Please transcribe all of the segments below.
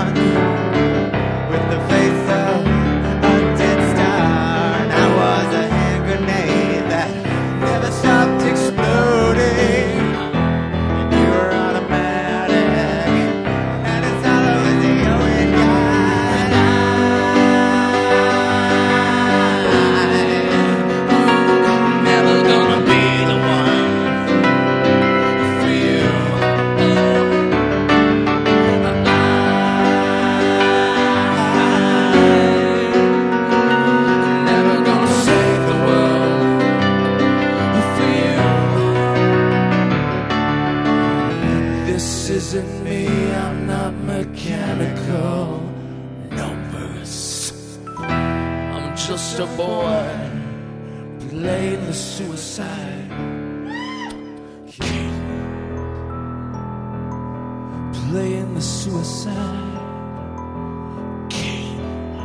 one with the face of a dead star. And I was a hand grenade that never stopped exploding. And you were automatic, and it's hollow as the Owen guy. Never gonna be the one for you. Never gonna save the world for you. This isn't me, I'm not mechanical numbers. I'm just a boy playing the suicide king, playing the suicide king,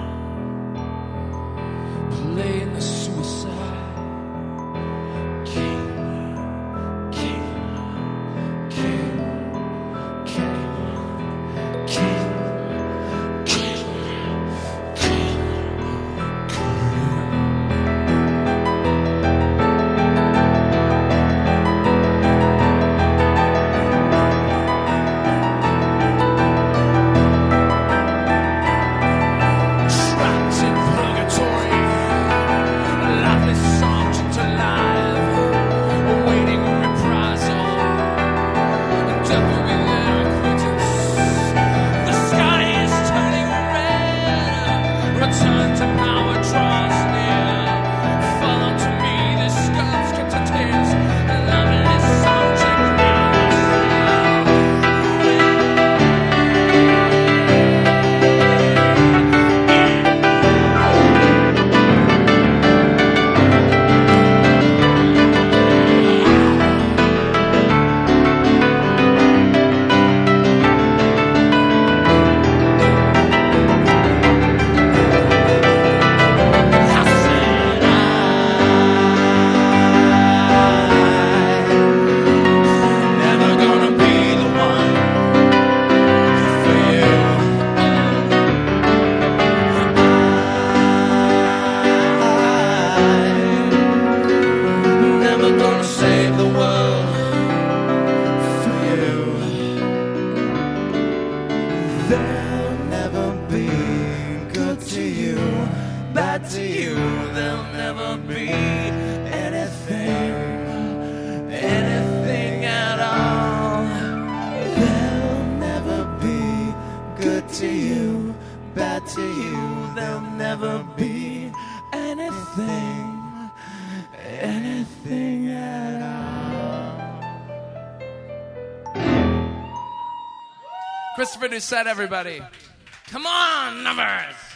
playing the suicide king, king, king, king, king, king, king. Trapped in purgatory, a lifeless subject alive, awaiting reprisal, and death will be their acquittance. The sky is turning red, return to power draws near. Follow to me, this scourge contains a lifeless subject now. Never gonna be the one for you. Never gonna save the world for you. They'll never be good to you, bad to you. They'll never be anything at all. They'll never be good to you, bad to you. They'll never be anything at all. Christopher Doucette, everybody. Come on, numbers.